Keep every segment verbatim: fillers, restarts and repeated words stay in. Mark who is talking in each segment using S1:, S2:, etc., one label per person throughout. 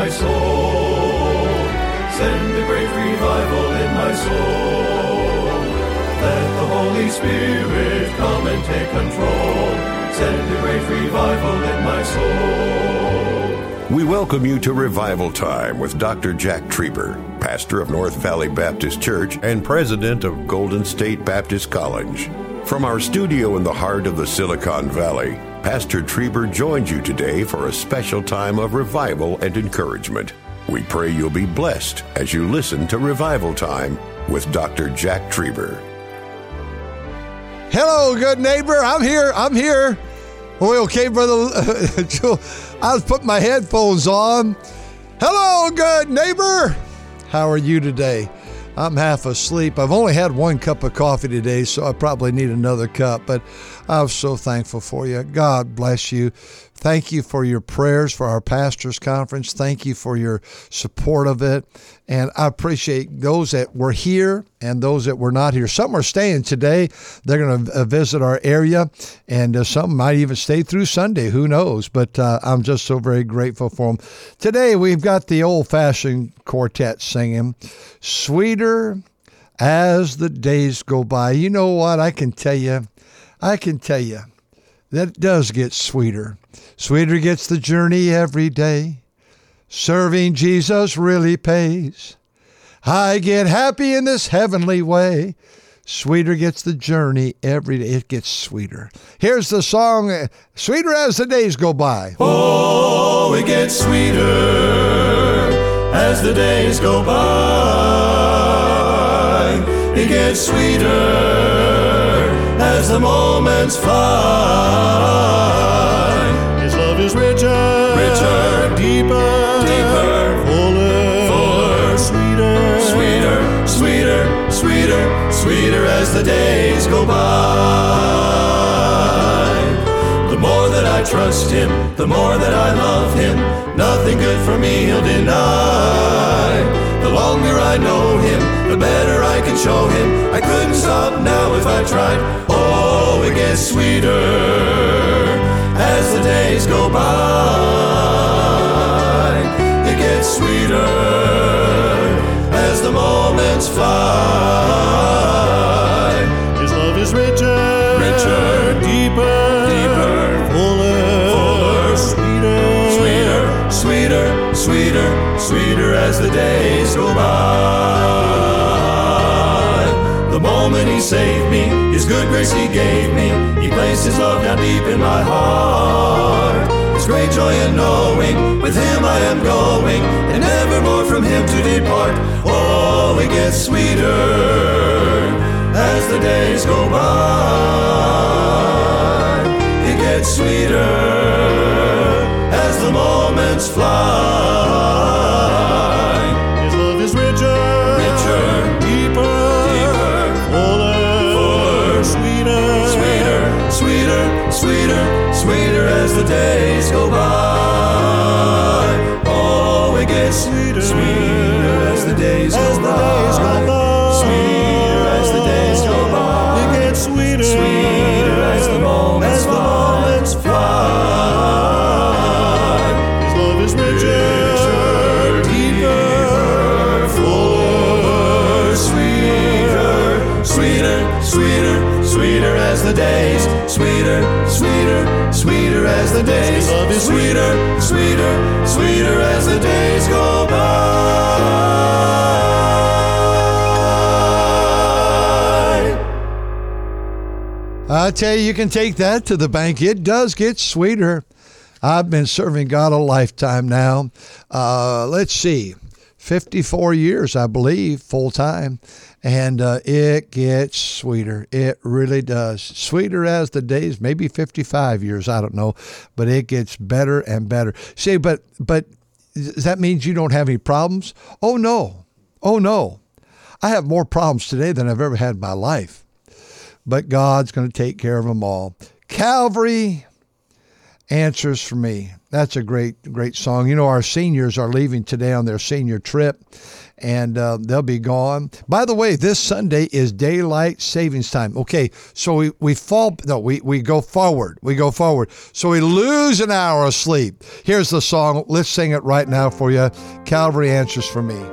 S1: my soul. Send a great revival in my soul. Let the Holy Spirit come and take control. Send a great revival in my soul.
S2: We welcome you to Revival Time with Doctor Jack Trieber, pastor of North Valley Baptist Church and president of Golden State Baptist College. From our studio in the heart of the Silicon Valley, Pastor Trieber joins you today for a special time of revival and encouragement. We pray you'll be blessed as you listen to Revival Time with Doctor Jack Trieber.
S3: Hello, good neighbor. I'm here. I'm here. Oh, okay, brother. I was putting my headphones on. Hello, good neighbor. How are you today? I'm half asleep. I've only had one cup of coffee today, so I probably need another cup, but I'm so thankful for you. God bless you. Thank you for your prayers for our pastors' conference. Thank you for your support of it. And I appreciate those that were here and those that were not here. Some are staying today. They're going to visit our area, and uh, some might even stay through Sunday. Who knows? But uh, I'm just so very grateful for them. Today, we've got the old-fashioned quartet singing, Sweeter as the Days Go By. You know what? I can tell you, I can tell you that it does get sweeter. Sweeter gets the journey every day. Serving Jesus really pays. I get happy in this heavenly way. Sweeter gets the journey every day. It gets sweeter. Here's the song, Sweeter as the Days Go By.
S1: Oh, it gets sweeter as the days go by. It gets sweeter as the moments fly. His love is richer, richer, deeper, deeper, fuller, fuller, sweeter, sweeter, sweeter, sweeter, sweeter as the days go by. The more that I trust him, the more that I love him, nothing good for me he'll deny. The longer I know him, the better I can show him. I couldn't stop now if I tried. Oh, it gets sweeter as the days go by. It gets sweeter as the moments fly. His love is richer, richer, deeper, deeper, fuller, fuller, sweeter, sweeter, sweeter, sweeter, sweeter as the days go by. The moment he saved me, his good grace he gave me, he placed his love down deep in my heart. It's great joy in knowing with him I am going, and never more from him to depart. Oh, it gets sweeter as the days go by. It gets sweeter as the moments fly. His love is richer, richer, deeper, deeper, fuller, fuller, sweeter, sweeter, sweeter, sweeter, sweeter as the days go by. Oh, it gets sweeter, sweeter as the days go by. Sweeter as the days go by. It gets sweeter, sweeter as the moments fly. His love is richer, deeper, fuller, sweeter, sweeter, sweeter, sweeter as the days, sweeter, sweeter, sweeter as the days. His love is sweeter, sweeter, sweeter as the days go by.
S3: I tell you, you can take that to the bank. It does get sweeter. I've been serving God a lifetime now. Uh, let's see, fifty-four years, I believe, full time. And uh, it gets sweeter. It really does. Sweeter as the days, maybe fifty-five years, I don't know. But it gets better and better. See, but but does that mean you don't have any problems? Oh, no. Oh, no. I have more problems today than I've ever had in my life. But God's going to take care of them all. Calvary Answers for Me. That's a great, great song. You know, our seniors are leaving today on their senior trip, and uh, they'll be gone. By the way, this Sunday is daylight savings time. Okay, so we, we fall, no, we, we go forward. We go forward. So we lose an hour of sleep. Here's the song. Let's sing it right now for you. Calvary Answers for Me.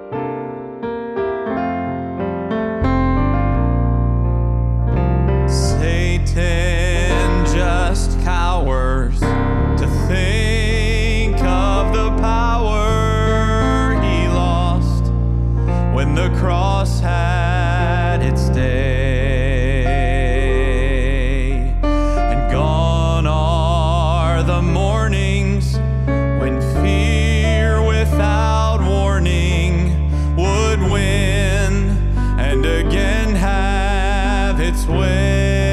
S1: Satan just cowers to think of the power he lost when the cross had its day. And gone are the mornings when fear without warning would win and again have its way.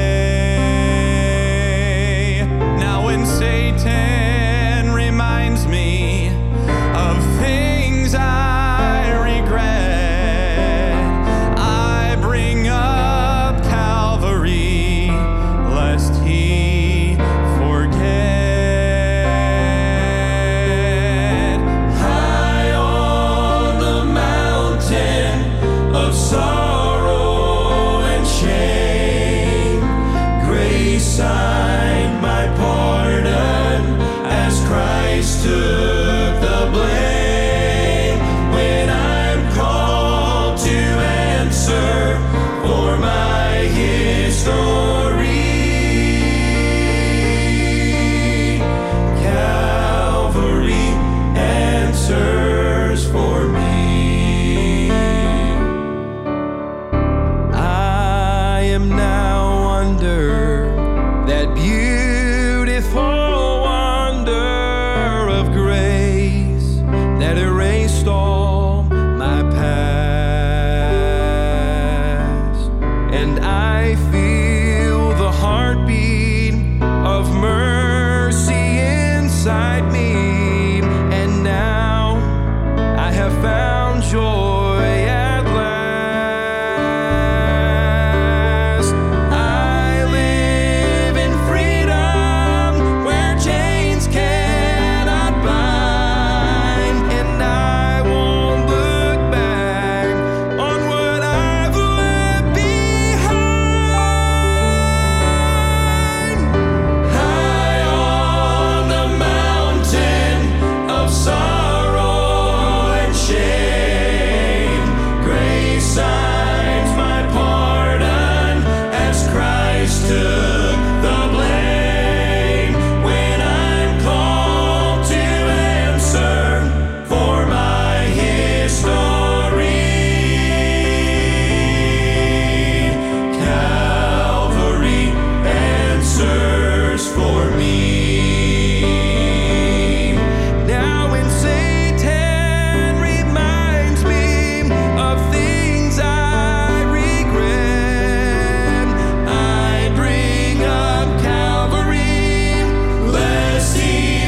S1: Satan reminds me of things I regret. I bring up Calvary lest he forget. High on the mountain of sorrow and shame, grace signed my pardon. Christ took the blame when I'm called to answer for my history. Calvary answers for me. I am now under that beautiful that erased all my past, and I feel the heartbeat of mercy inside me, and now I have found joy at last. I live in freedom where chains cannot bind, and I won't look back on what I've left behind. High on the mountain of sorrow and shame, grace signs my pardon as Christ took the blame when I'm called to answer for my history. Calvary answers for me. Now when Satan reminds me of things I regret, I bring up Calvary lest he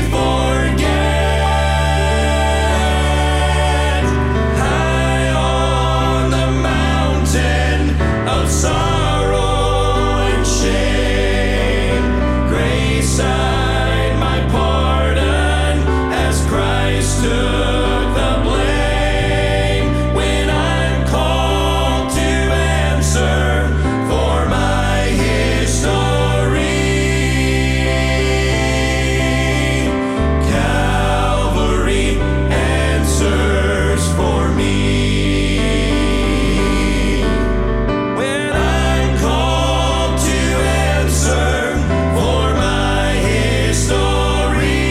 S1: forget. High on the mountain of sorrow and shame, grace signed my pardon as Christ took the blame when I'm called to answer for my history. Calvary answers for me. When I'm called to answer for my history.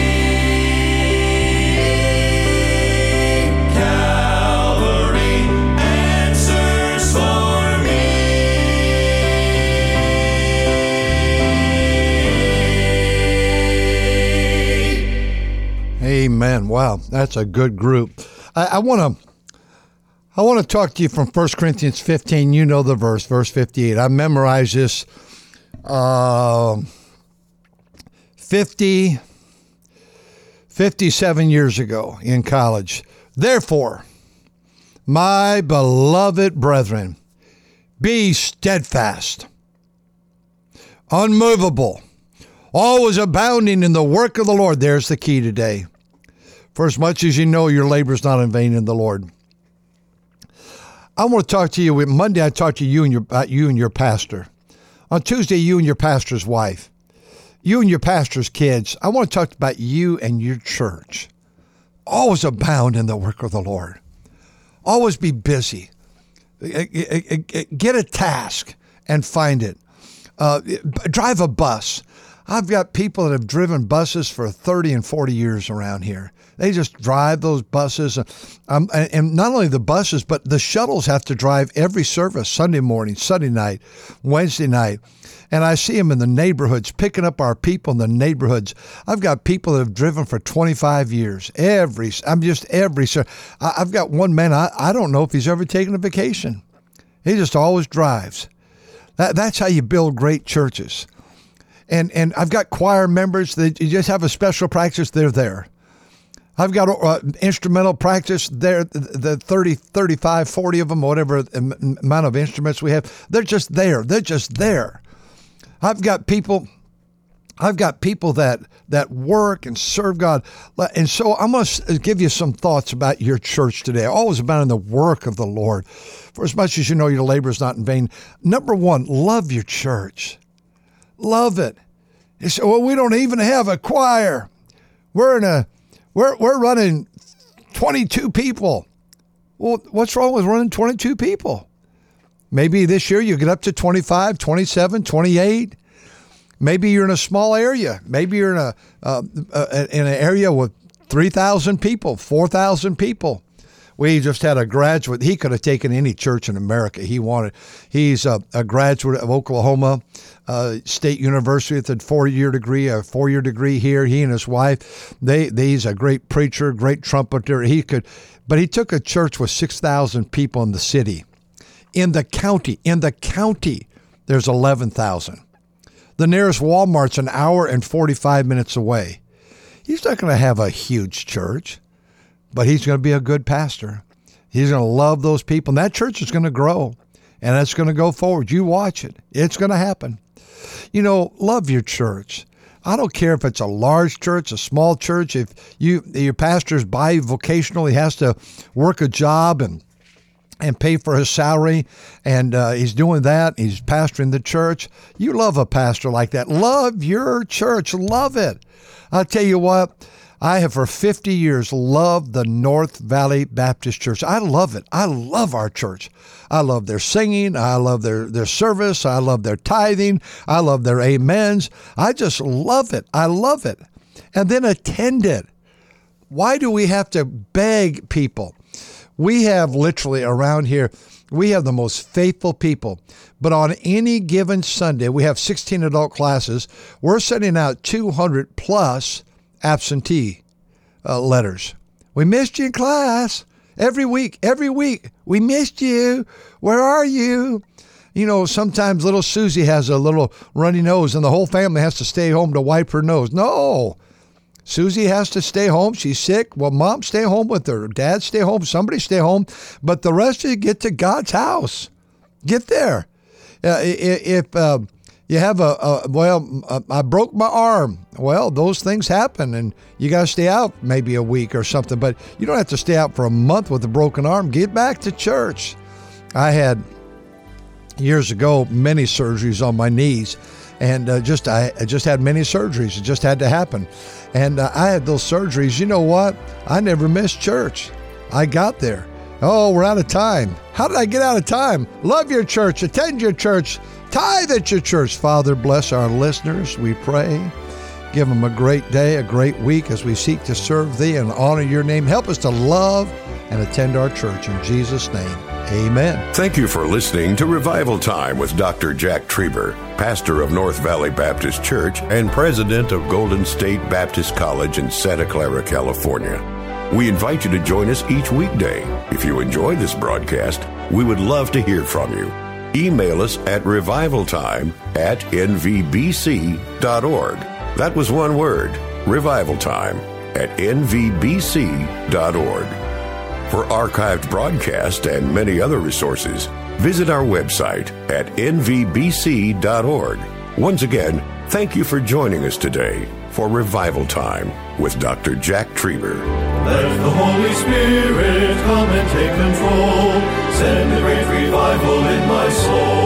S1: Calvary answers for me.
S3: Amen. Wow, that's a good group. I, I want to I want to talk to you from First Corinthians fifteen. You know the verse, verse fifty-eight. I memorized this uh, fifty, fifty-seven years ago in college. Therefore, my beloved brethren, be steadfast, unmovable, always abounding in the work of the Lord. There's the key today. For as much as you know, your labor is not in vain in the Lord. I want to talk to you. Monday, I talked to you and your about you and your pastor. On Tuesday, you and your pastor's wife. You and your pastor's kids. I want to talk about you and your church. Always abound in the work of the Lord. Always be busy. Get a task and find it. Uh, drive a bus. I've got people that have driven buses for thirty and forty years around here. They just drive those buses. Um, and not only the buses, but the shuttles have to drive every service, Sunday morning, Sunday night, Wednesday night. And I see them in the neighborhoods, picking up our people in the neighborhoods. I've got people that have driven for twenty-five years. Every, I'm just every, I've got one man, I, I don't know if he's ever taken a vacation. He just always drives. That, that's how you build great churches. And and I've got choir members that you just have a special practice, they're there. I've got uh, instrumental practice there, the thirty, thirty-five, forty of them, whatever amount of instruments we have, they're just there. They're just there. I've got people, I've got people that, that work and serve God. And so I'm going to give you some thoughts about your church today. Always about in the work of the Lord. For as much as you know, your labor is not in vain. Number one, love your church. Love it. You say, well, we don't even have a choir. We're in a, we're we're running twenty-two people. Well, what's wrong with running twenty-two people? Maybe this year you get up to twenty-five, twenty-seven, twenty-eight. Maybe you're in a small area. Maybe you're in a uh, uh, in an area with three thousand people, four thousand people. We just had a graduate. He could have taken any church in America he wanted. He's a, a graduate of Oklahoma uh, State University with a four-year degree, a four-year degree here. He and his wife, they, they he's a great preacher, great trumpeter. He could, but he took a church with six thousand people in the city. In the county, in the county, there's eleven thousand. The nearest Walmart's an hour and forty-five minutes away. He's not going to have a huge church, but he's going to be a good pastor. He's going to love those people, and that church is going to grow, and it's going to go forward. You watch it. It's going to happen. You know, love your church. I don't care if it's a large church, a small church. If you your pastor's bivocational, he has to work a job and and pay for his salary, and uh, he's doing that. He's pastoring the church. You love a pastor like that. Love your church. Love it. I'll tell you what, I have for fifty years loved the North Valley Baptist Church. I love it. I love our church. I love their singing. I love their, their service. I love their tithing. I love their amens. I just love it. I love it. And then attend it. Why do we have to beg people? We have literally around here, we have the most faithful people. But on any given Sunday, we have sixteen adult classes. We're sending out two hundred plus absentee uh, letters. We missed you in class every week, every week. We missed you. Where are you? You know, sometimes little Susie has a little runny nose and the whole family has to stay home to wipe her nose. No. Susie has to stay home. She's sick. Well, mom, stay home with her. Dad, stay home. Somebody stay home. But the rest of you get to God's house. Get there. Uh, if uh, you have a, a, well, uh, I broke my arm. Well, those things happen, and you got to stay out maybe a week or something. But you don't have to stay out for a month with a broken arm. Get back to church. I had, years ago, many surgeries on my knees. And uh, just I, I just had many surgeries. It just had to happen. And uh, I had those surgeries. You know what? I never missed church. I got there. Oh, we're out of time. How did I get out of time? Love your church. Attend your church. Tithe at your church. Father, bless our listeners, we pray. Give them a great day, a great week as we seek to serve thee and honor your name. Help us to love and attend our church. In Jesus' name, amen.
S2: Thank you for listening to Revival Time with Doctor Jack Trieber, pastor of North Valley Baptist Church and president of Golden State Baptist College in Santa Clara, California. We invite you to join us each weekday. If you enjoy this broadcast, we would love to hear from you. Email us at revivaltime at n v b c dot org. That was one word, revivaltime at n v b c dot org. For archived broadcasts and many other resources, visit our website at n v b c dot org. Once again, Thank you for joining us today for Revival Time with Doctor Jack Trieber.
S1: Let the Holy Spirit come and take control. Send a great revival in my soul.